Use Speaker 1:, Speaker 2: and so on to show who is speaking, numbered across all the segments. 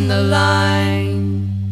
Speaker 1: on the line.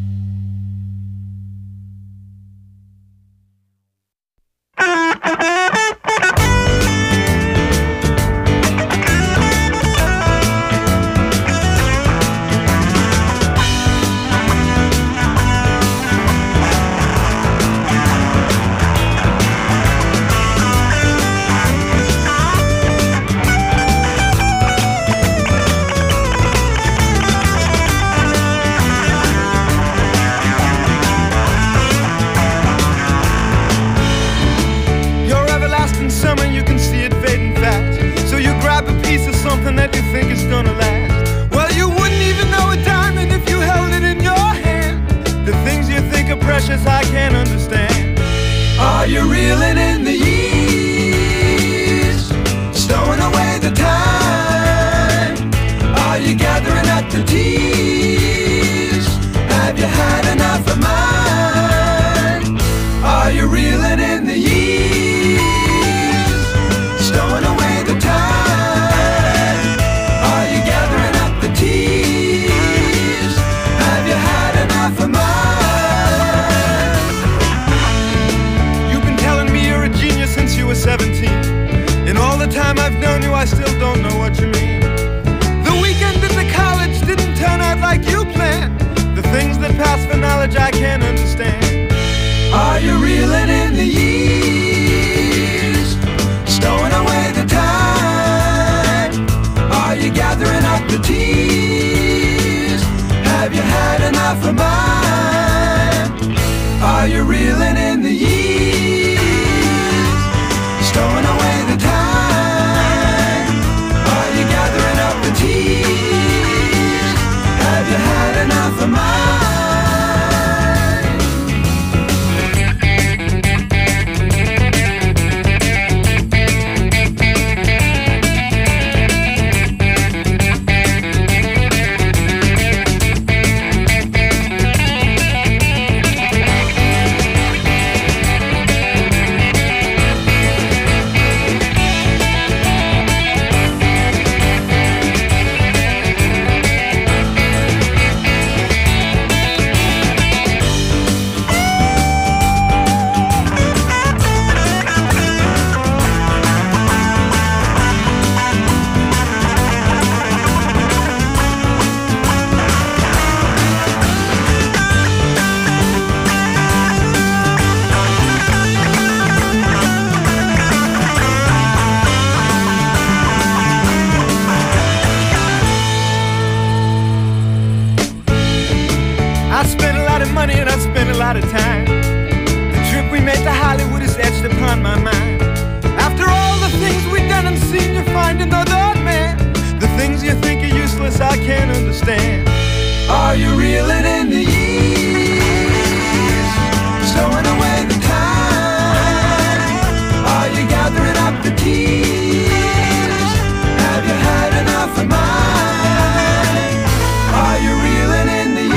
Speaker 2: Something that you think is gonna last. Well, you wouldn't even know a diamond if you held it in your hand. The things you think are precious I can't understand. Are you reeling in the years, stowing away the time? Are you gathering up the tears? Have you had enough of mine? Are you reeling in the years, stowing away the time? Have you had enough of mine? You've been telling me you're a genius since you were 17. In all the time I've known you, I still don't know what you mean. The weekend at the college didn't turn out like you planned. The things that pass for knowledge I can't understand. Are you reeling in the years, stowing away the time? Are you gathering up the tears? Have you had enough of mine? Are you reeling in the years, stowing away the time? Are you gathering up the tears? Have you had enough of mine? Money and I spent a lot of time. The trip we made to Hollywood is etched upon my mind. After all the things we've done and seen, you find another man. The things you think are useless I can't understand. Are you reeling in the years, stowing away the time? Are you gathering up the tears? Have you had enough of mine? Are you reeling in the years,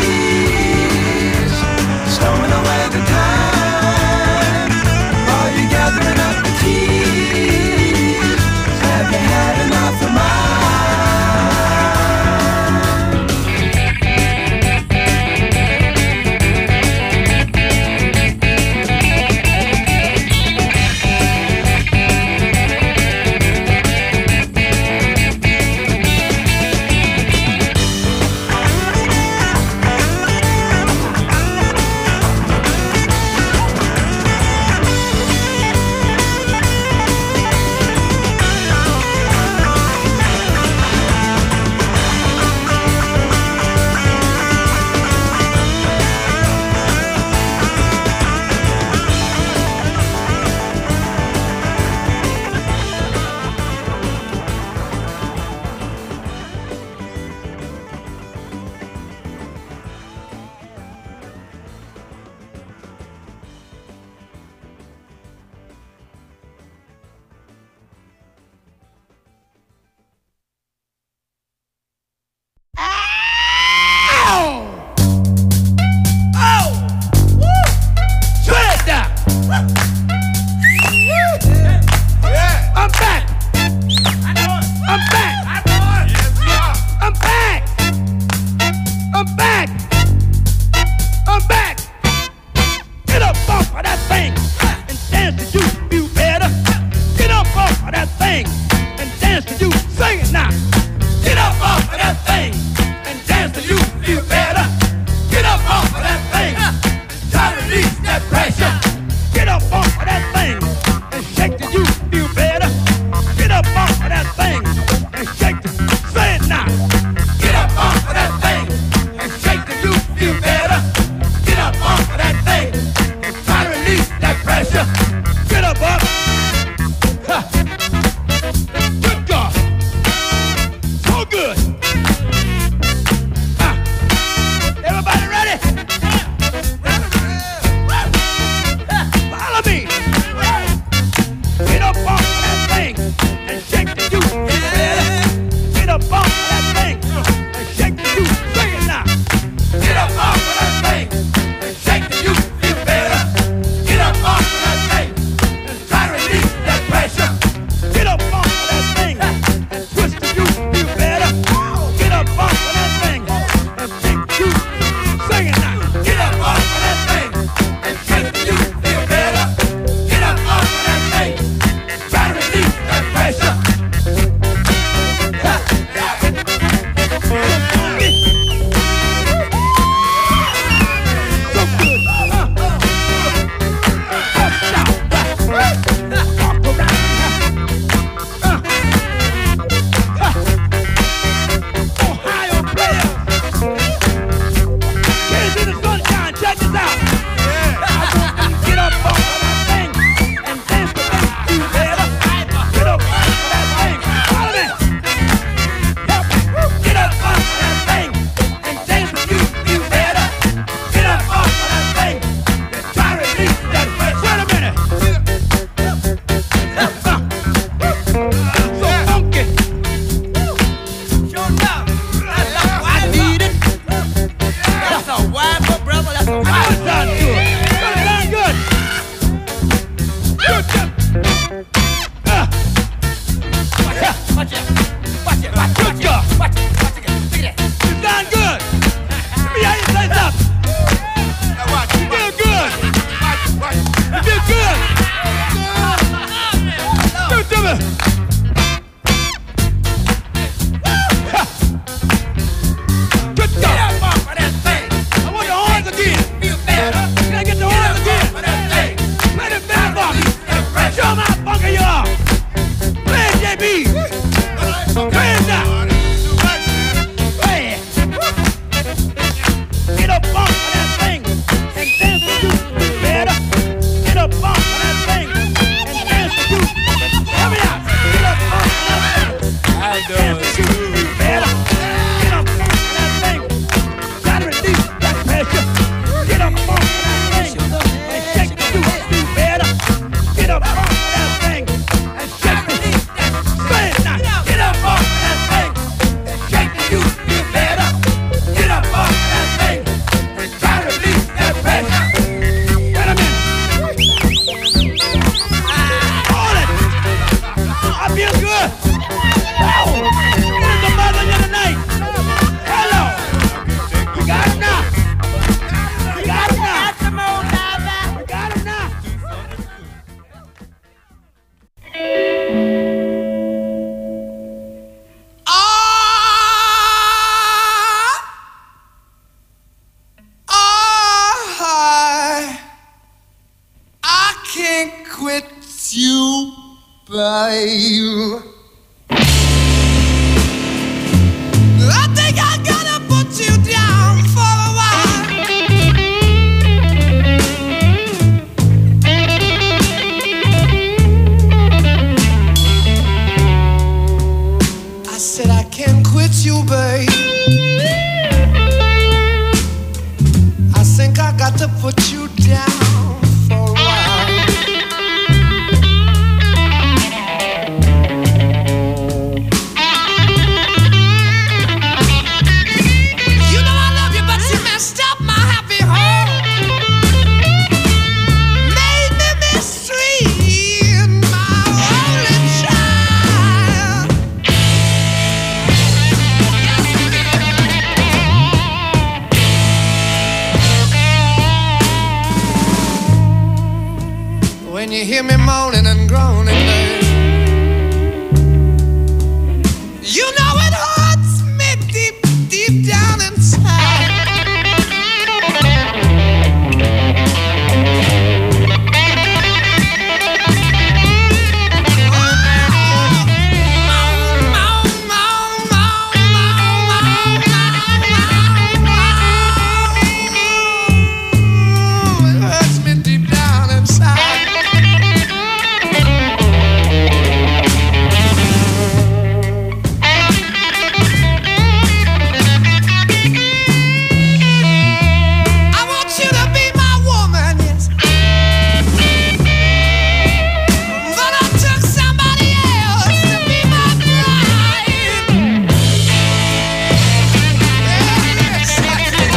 Speaker 2: stowing away the time? Are you gathering up the tears? Have you had enough of mine?
Speaker 1: to put you down for a while. You know I love you, but you messed up my happy home. Made me mistreat my only child. Yes, you did. When you hear me moaning and groaning, babe, you know it hurts me deep, deep down inside. It hurts me deep down inside. I want you to be my woman, yes. But I took somebody else to be my bride. Yes, I did.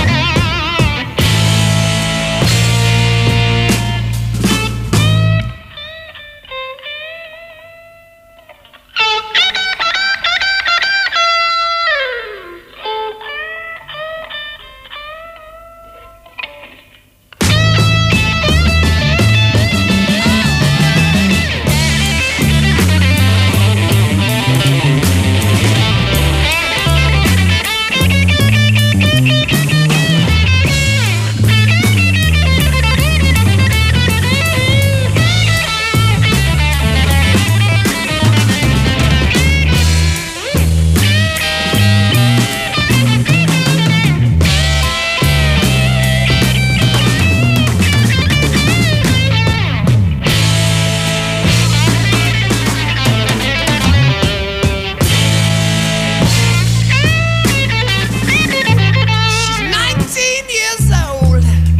Speaker 1: She's 19 years old.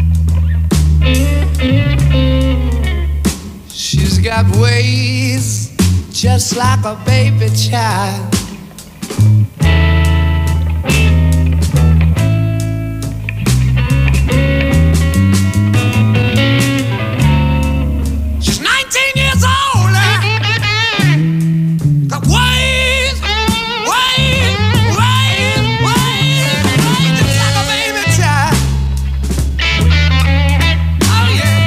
Speaker 1: She's got ways just like a baby child. She's 19 years old. Got ways, ways, ways, ways, ways just like a baby child. Oh yeah.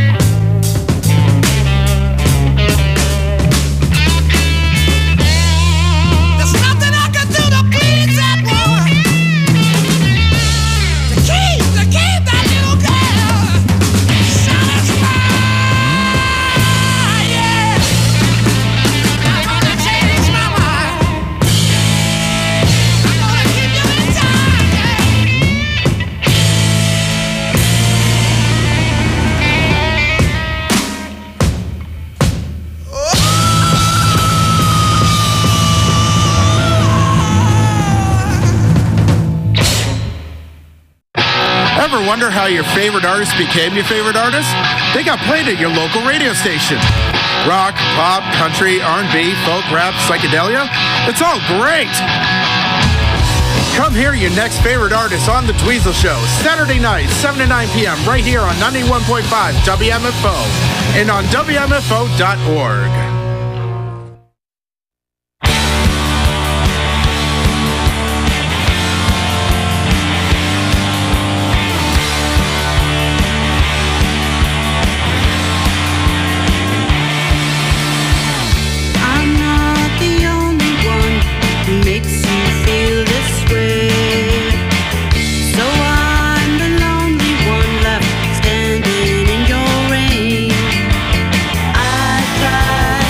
Speaker 1: There's nothing I can do to please that woman. To keep that little girl satisfied. Yeah. I'm gonna change my mind. I'm gonna give you the time.
Speaker 3: Ever wonder how your favorite artist became your favorite artist? They got played at your local radio station. Rock, pop, country, R&B, folk, rap, psychedelia. It's all great. Come hear your next favorite artist on The Dweezil Show, Saturday night, 7 to 9 p.m. right here on 91.5 WMFO and on WMFO.org.
Speaker 4: I'm not the only one who makes you feel this way. So I'm the lonely one left standing in your rain. I tried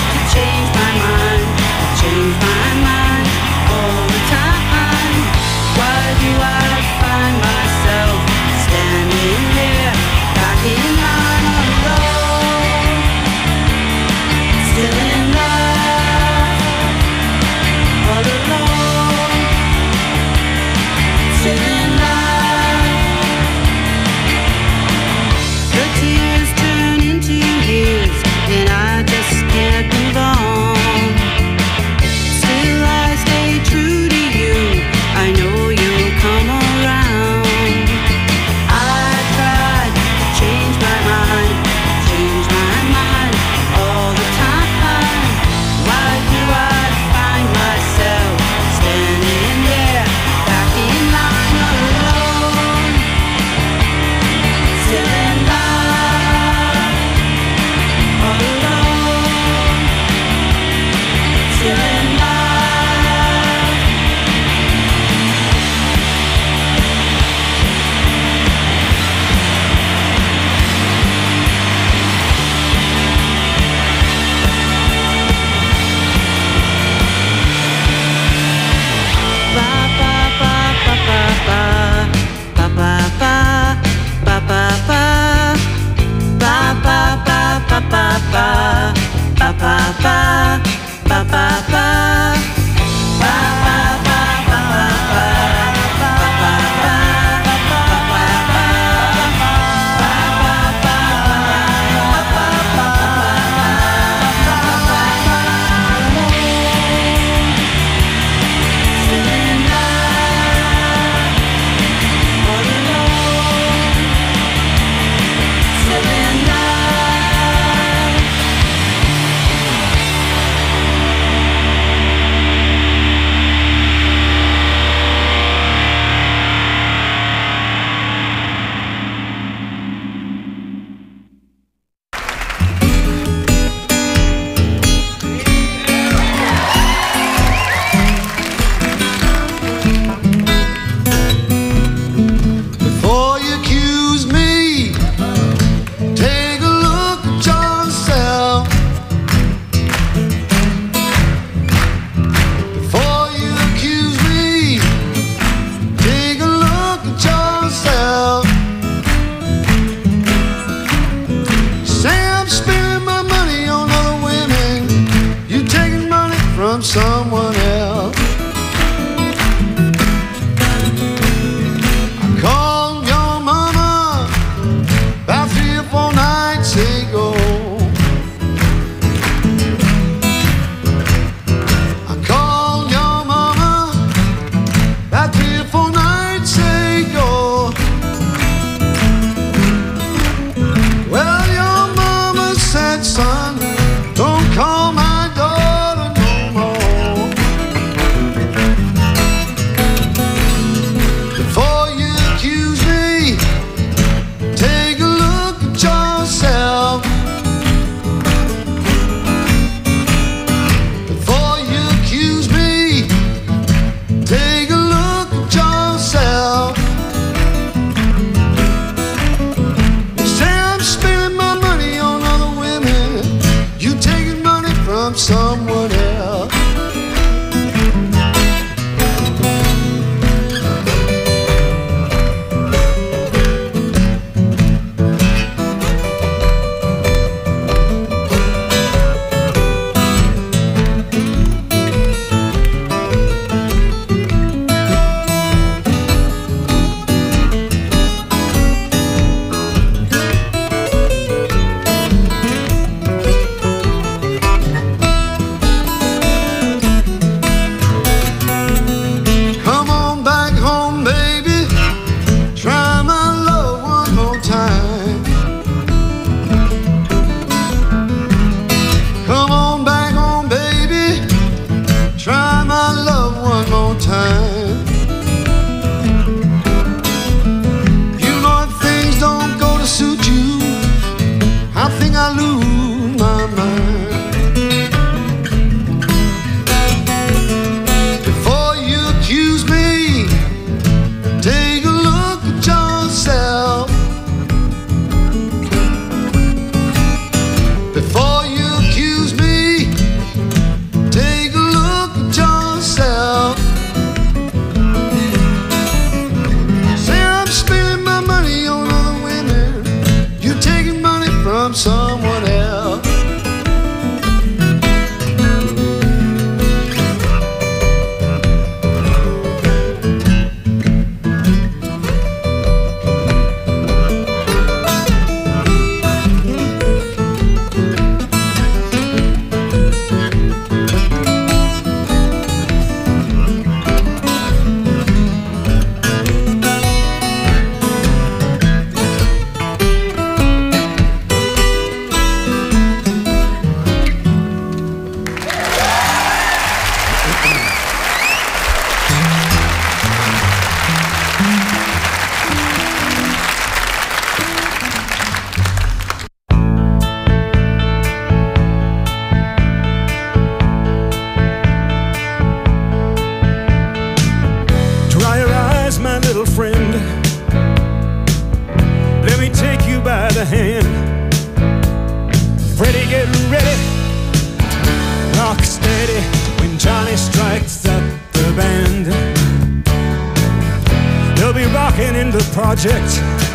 Speaker 5: project,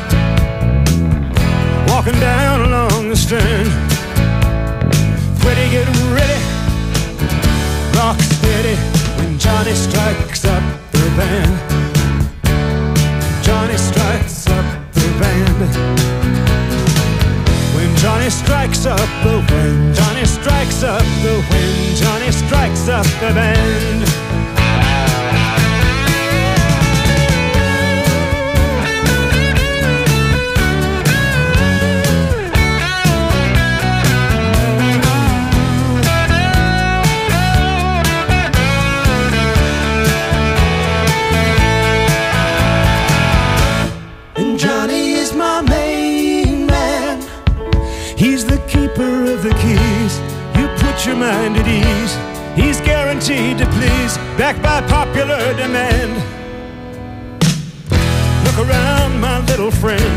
Speaker 5: walking down along the stern. Ready, get ready, rock steady when Johnny strikes up the band. Johnny strikes up the band. When Johnny strikes up the wind, Johnny strikes up the wind, Johnny strikes up the band. Of the keys, you put your mind at ease. He's guaranteed to please, backed by popular demand. Look around, my little friend,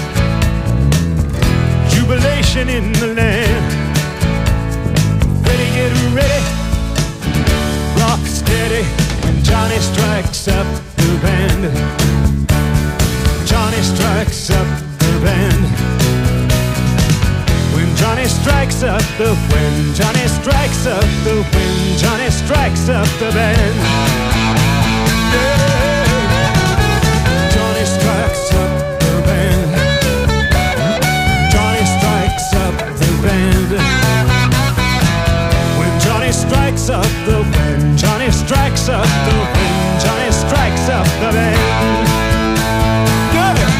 Speaker 5: jubilation in the land. Ready, get ready, rock steady when Johnny strikes up the band. Johnny strikes up the band. Johnny strikes up the wind, Johnny strikes up the wind, Johnny strikes up the band. Yeah. Johnny strikes up the band. Johnny strikes up the band. When Johnny strikes up the wind, Johnny strikes up the wind, Johnny strikes up the band. Got it.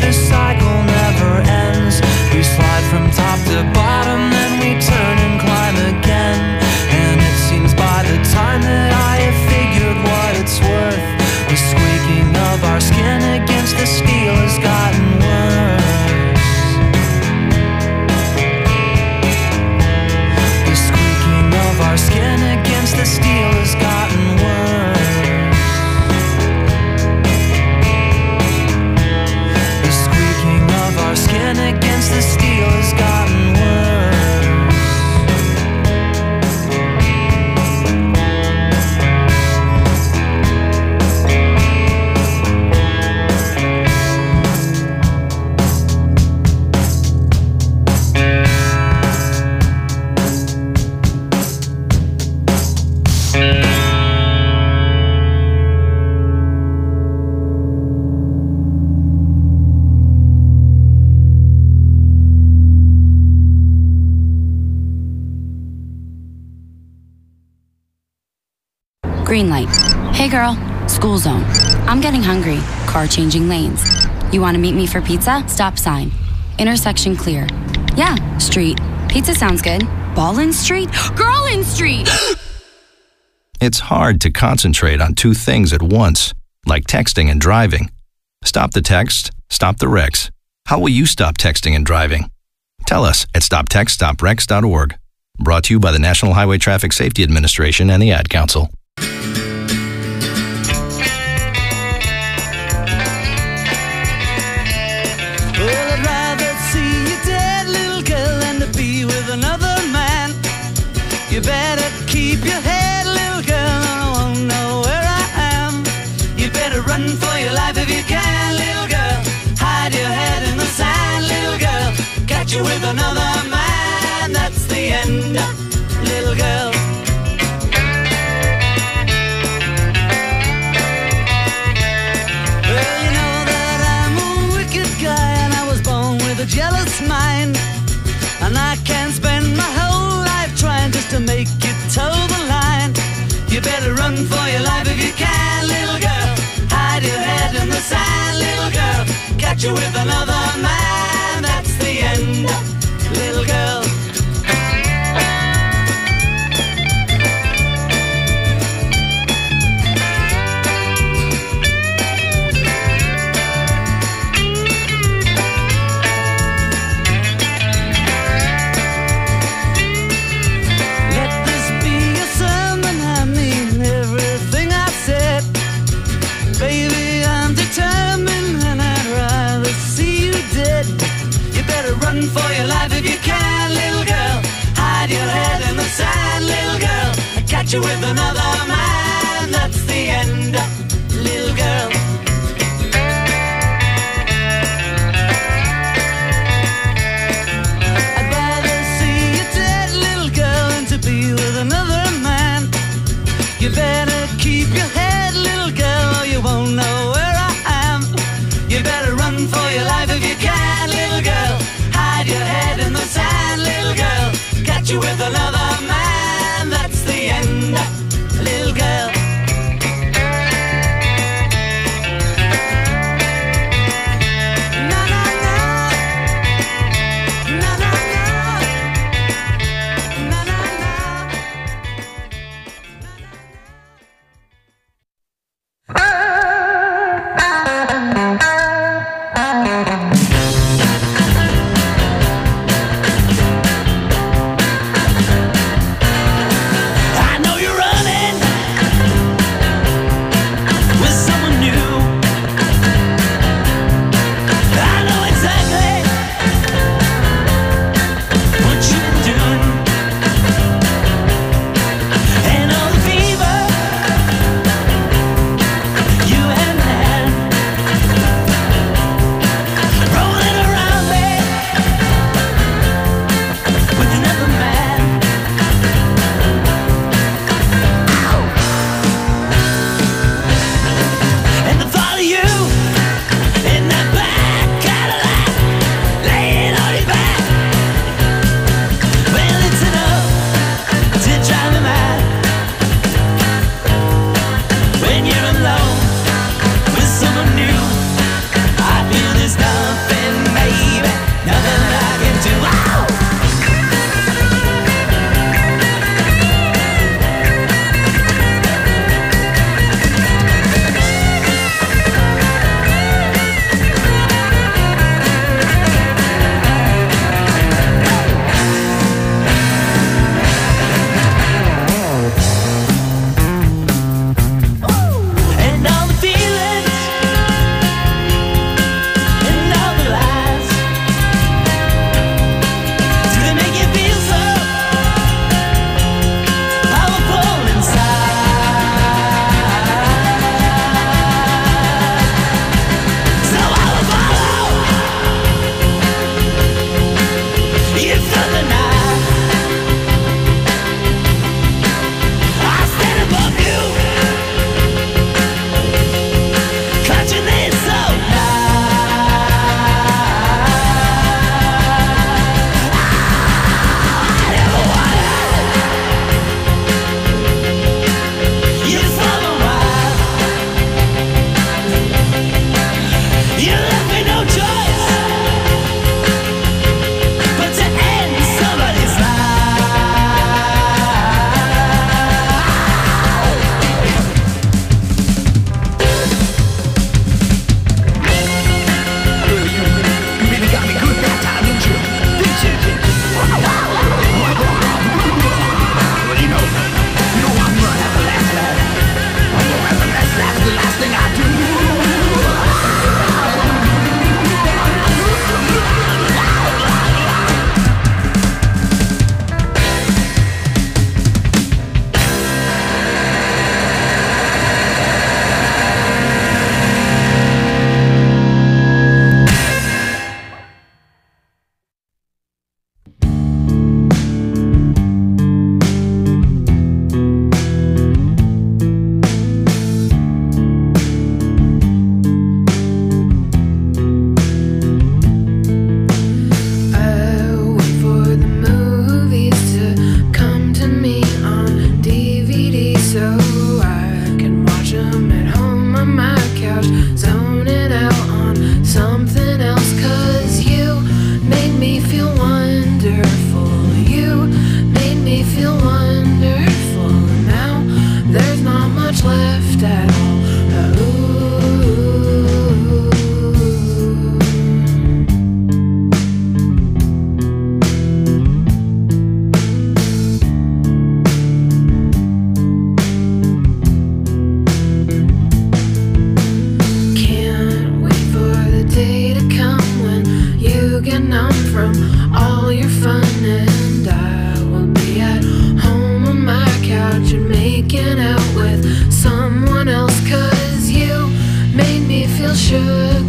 Speaker 6: this cycle never ends. We slide from top to bottom, then we turn and climb again. And it seems by the time that I have figured what it's worth, the squeaking of our skin against the steel has gotten worse. The squeaking of our skin against the steel has gotten worse. The squeaking of our skin against the steel has gotten worse.
Speaker 7: Green light. Hey girl, school zone. I'm getting hungry. Car changing lanes. You want to meet me for pizza? Stop sign. Intersection clear. Yeah, street. Pizza sounds good. Ballin Street? Girl in Street!
Speaker 8: It's hard to concentrate on two things at once, like texting and driving. Stop the text, stop the wrecks. How will you stop texting and driving? Tell us at stoptextstopwrecks.org. Brought to you by the National Highway Traffic Safety Administration and the Ad Council.
Speaker 6: Well, I'd rather see you dead, little girl, than to be with another man. You better keep your head, little girl, or I won't know where I am. You better run for your life if you can, little girl. Hide your head in the sand, little girl. Catch you with another man, that's the end, little girl. Well, you know that I'm a wicked guy, and I was born with a jealous mind. And I can spend my whole life trying just to make you toe the line. You better run for your life if you can, little girl. Hide your head in the sand, little girl. Catch you with another man, that's the end, little girl. Let this be a sermon, I mean everything I said. Baby, I'm determined and I'd rather see you dead. You better run for your life if you can, little girl. Hide your head in the sand, little girl. I catch you with another man, that's the end, little girl. I'd rather see you dead, little girl, than to be with another man. You better keep your head, little girl, or you won't know where I am. You better run for your life if you can, little girl. Hide your head in the sand, little girl. Catch you with another man, that's the end, little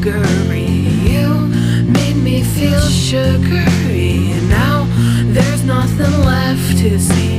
Speaker 9: sugary. You made me feel sugary. Now there's nothing left to see.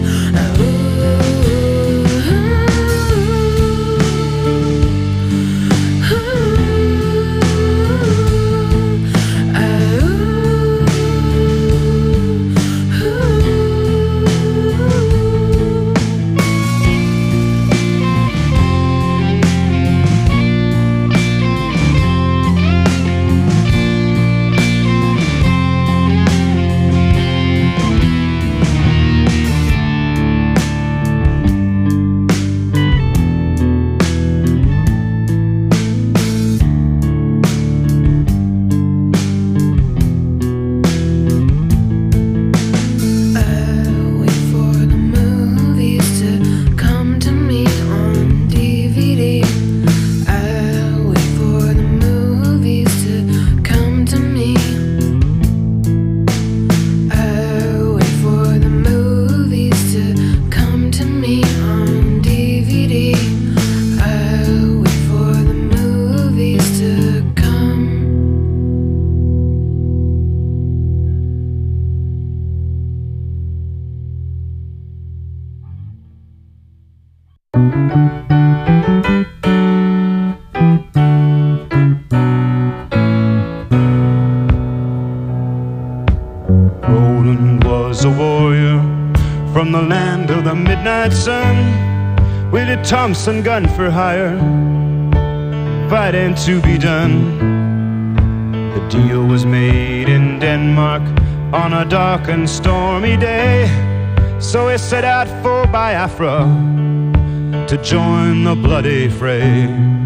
Speaker 5: Roland was a warrior from the land of the midnight sun, with a Thompson gun for hire, fighting to be done. The deal was made in Denmark on a dark and stormy day, so he set out for Biafra to join the bloody fray.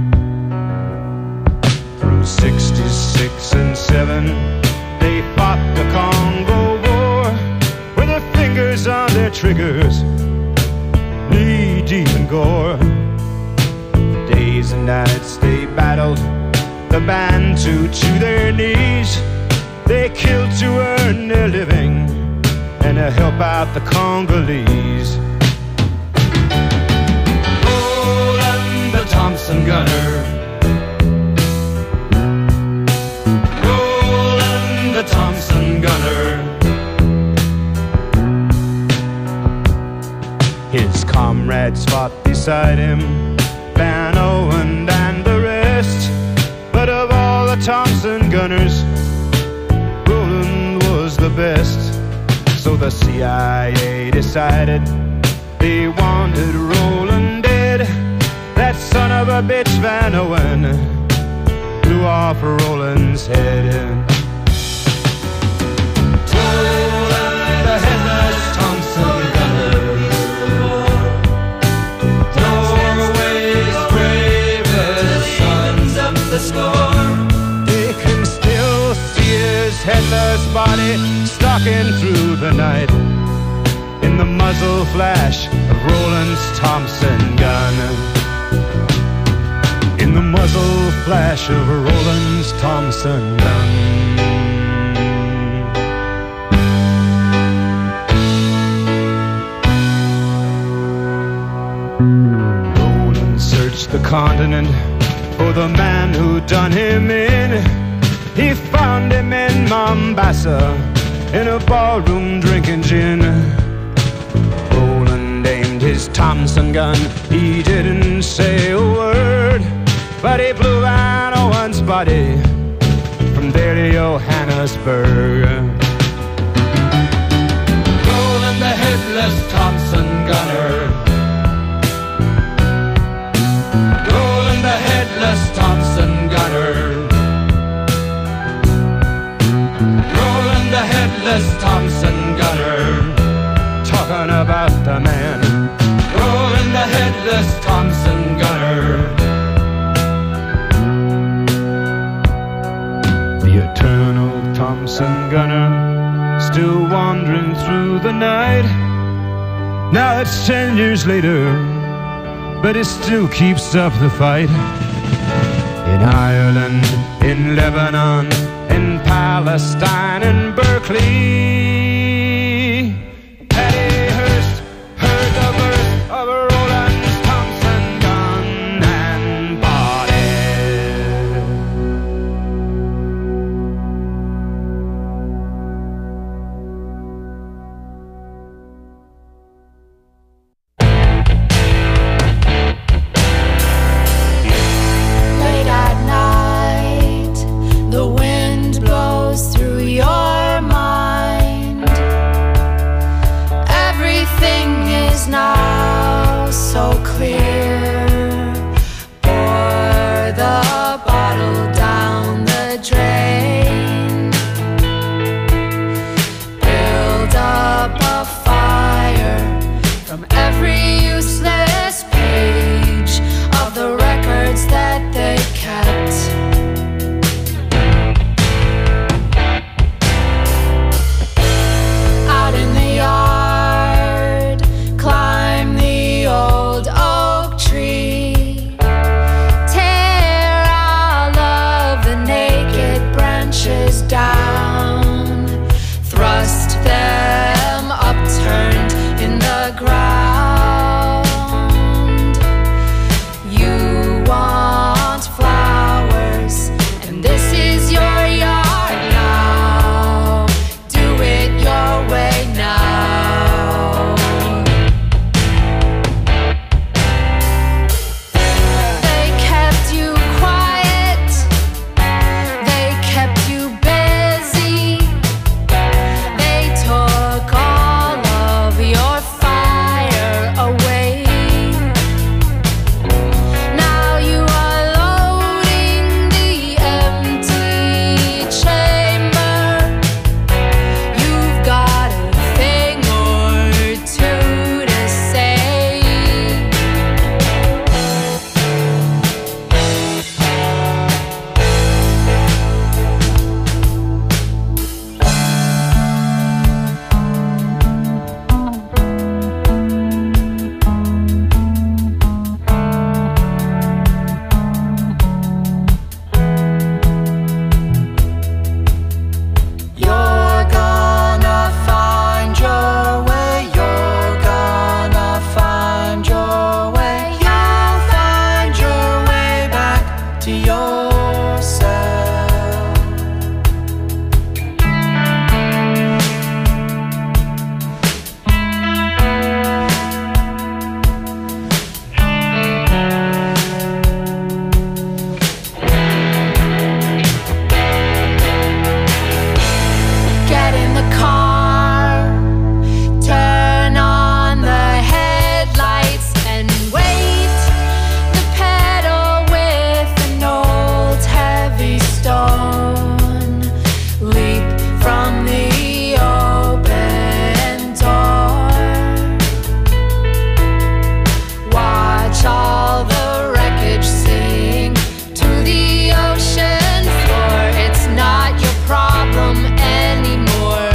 Speaker 5: Through 66 and 7, they fought the Congo War, with their fingers on their triggers, knee deep in gore. For days and nights they battled the Bantu to their knees. They killed to earn their living and to help out the Congolese. Roland the Thompson gunner, Roland the Thompson gunner. His comrades fought beside him, Van Owen and the rest. But of all the Thompson gunners, Roland was the best. So the CIA decided they wanted Roland dead. That son of a bitch Van Owen blew off Roland's head. Roland the headless Thompson gunner, Norway's bravest sons of the score. They can still see his headless body stalking through the night in the muzzle flash of Roland's Thompson gun. In the muzzle flash of Roland's Thompson gun. Roland searched the continent for the man who done him in. He found him in Mombasa, in a ballroom drinking gin. Roland aimed his Thompson gun, he didn't say a word, but he blew Van Owen's body from there to Johannesburg. Roland the headless Thompson gunner, Roland the headless Thompson gunner, Roland the headless Thompson gunner, talking about the man, Roland the headless Thompson gunner. The eternal Thompson gunner, still wandering through the night. Now it's 10 years later, but it still keeps up the fight. In Ireland, in Lebanon, in Palestine, in Berkeley, Patty Hearst heard the burst of Roland's Thompson gun and bought it.
Speaker 9: so clear. Pour the bottle down the drain. Build up a fire from every useless page of the records that they kept. Out in the yard, climb the old oak tree. Tear all of the naked branches down. Thrust them upturned in the ground. You want flowers, and this is your yard now. Do it your way now. They kept you quiet. They kept you busy. They took all of your fire away. Now you are loading the empty chamber. You've got a thing or two to say. You're gonna find your way. You're gonna find your way. You'll find your way back to yourself. Get in the car, turn on the headlights and wait. The pedal with an old heavy stone. Leap from the open door. Watch all the wreckage sink to the ocean floor. It's not your problem anymore.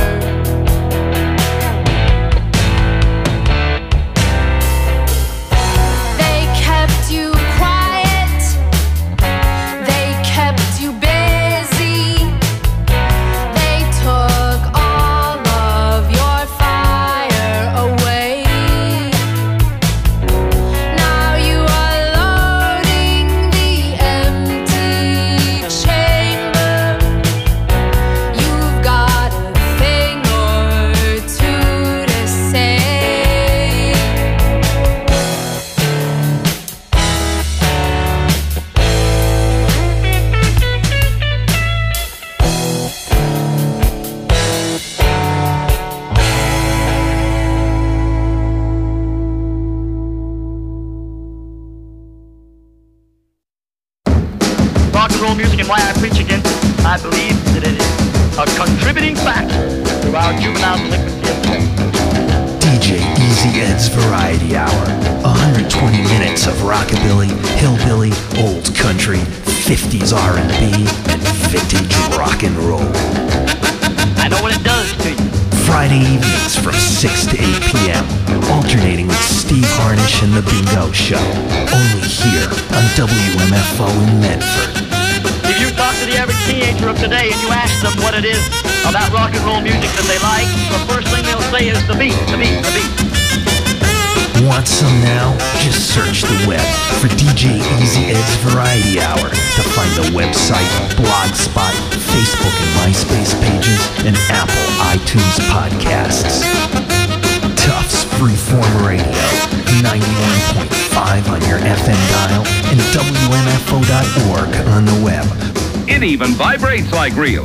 Speaker 9: They kept you quiet. They kept you busy. They took all of your fire away. Now you are loading the empty chamber. You've got a thing or two to say.
Speaker 10: Rock and roll music and why I preach against it. I believe that it is a contributing factor to our juvenile delinquency of sex.
Speaker 11: DJ Easy Ed's Variety Hour. 120 minutes of rockabilly, hillbilly, old country, 50s R&B, and vintage rock and roll.
Speaker 10: I know what it does to you.
Speaker 11: Friday evenings from 6 to 8 p.m. Alternating with Steve Harnish and The Bingo Show. Only here on WMFO in Medford.
Speaker 10: If you talk to the average teenager of today and you ask them what it is about rock and roll music that they like, the first thing they'll say is the beat, the beat, the beat.
Speaker 11: Want some now? Just search the web for DJ Easy Ed's Variety Hour to find the website, Blogspot, Facebook and MySpace pages, and Apple iTunes podcasts. Tufts Freeform Radio, 91.5 on your FM dial, and WMFO.org on the web.
Speaker 12: It even vibrates like real.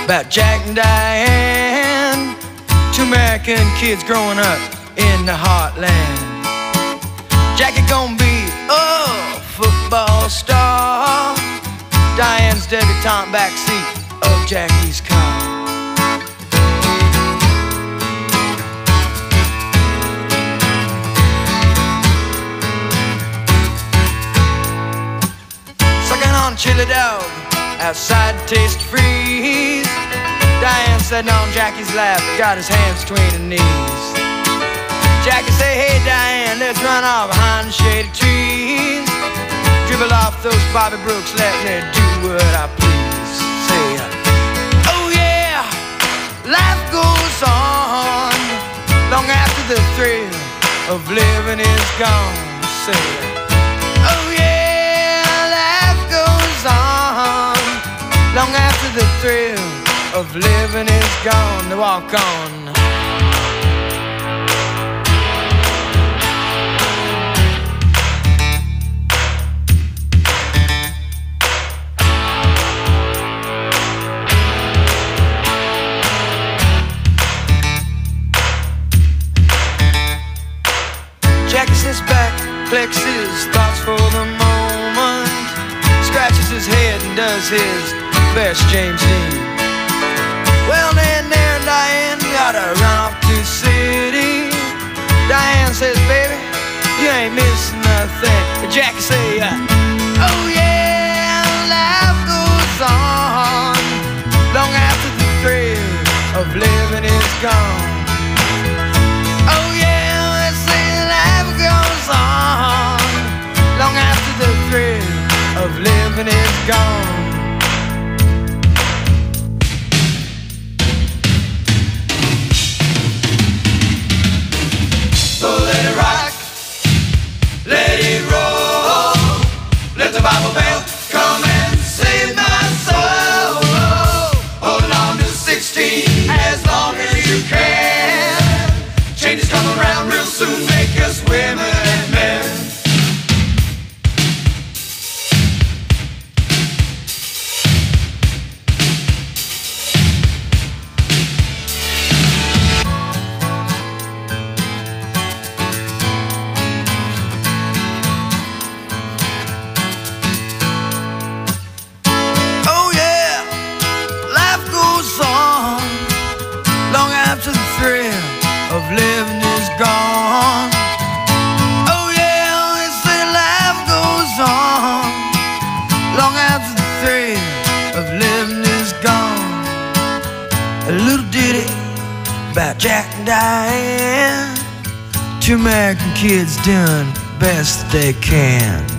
Speaker 13: about Jack and Diane, two American kids growing up in the heartland. Jackie gonna be a football star, Diane's debutante backseat of Jackie's car. Sucking on chili dog outside Taste Freeze, Diane sitting on Jackie's lap, got his hands between her knees. Jackie say, hey Diane, let's run off behind the shady trees, dribble off those Bobby Brooks, let me do what I please. Say, oh yeah, life goes on long after the thrill of living is gone. Say, oh yeah, life goes on long after the thrill of living is gone. To walk on. Jackie sits back, flexes thoughts for the moment, scratches his head and does his best James Dean. Well then there Diane gotta run off to the city. Diane says, baby, you ain't missing nothing. But Jackie say, oh yeah, life goes on long after the thrill of living is gone. Oh yeah, they say life goes on long after the thrill of living is gone. So let it rock, let it roll, let the Bible Belt come and save my soul. Holding on to 16 as long as you can. Changes come around real soon, make us women and men. Oh yeah, life goes on long after the thrill of living is gone. Oh yeah, they say life goes on long after the thrill of living is gone. A little ditty about Jack and Diane, two American kids doing best they can.